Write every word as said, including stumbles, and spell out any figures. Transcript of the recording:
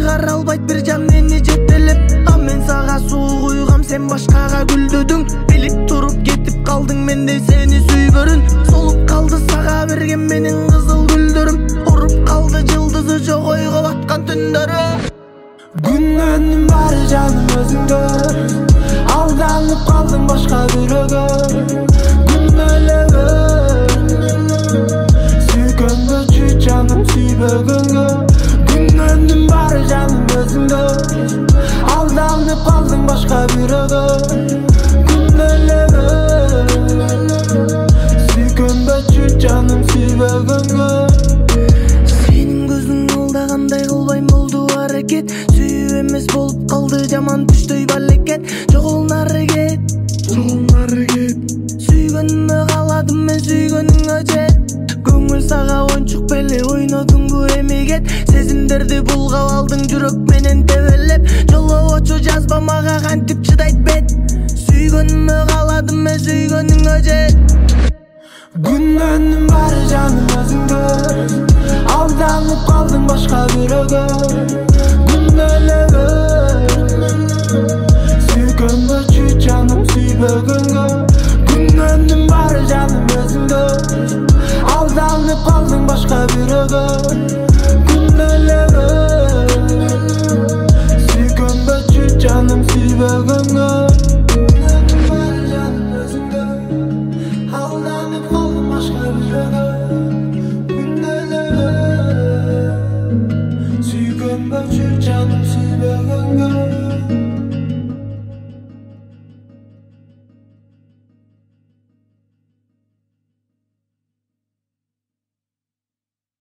чыгара албайт бир жан мени жетелеп. А мен сага суу куйгам, сен башкага гүлдөдүң. Билип туруп кетип калдың менде сени сүйбөрүн. Солуп калды сага берген менин кызыл гүлдөрүм. Уруп калды жылдызы жок ойго баткан түндөрү. Күннөнүн баары жаным өзүңдө, алданып калдың башка бирөөгө. Күнөөлөгө сүйгөнгөчү жаным сүйбөгөнгө. Күннөнүн баары жаным өзүңдө, алданып калдың башка бирөөгө. Күнөөлөгө сүйгөнгөчү жаным сүйбөгөнгө. Сенин көзүң алдагандай кылбайм болду аракет. Сүйүү эмес болуп калды жаман түштөй балекет. Жогол нары кет, жогол нары кет. Сүйгөнүмө каладым мен сүйгөнүңө жет. Көңүл сага оңчук беле ойнодуңбу эми кет. Сезимдерди булгап алдың жүрөк менен тебелеп. Жолобочу жазба мага кантип чыдайт бет. Сүйгөнүмө каладым мен сүйгөнүңө жет. Күннөнүн баары жаным өзүңдө, алданып калдың башка бирөөгө. Күнөөлөгө сүйгөнгөчү жаным сүйбөгөнгө. Күннөнүн баары жаным өзүңдө, алданып калдың башка бирөөгө.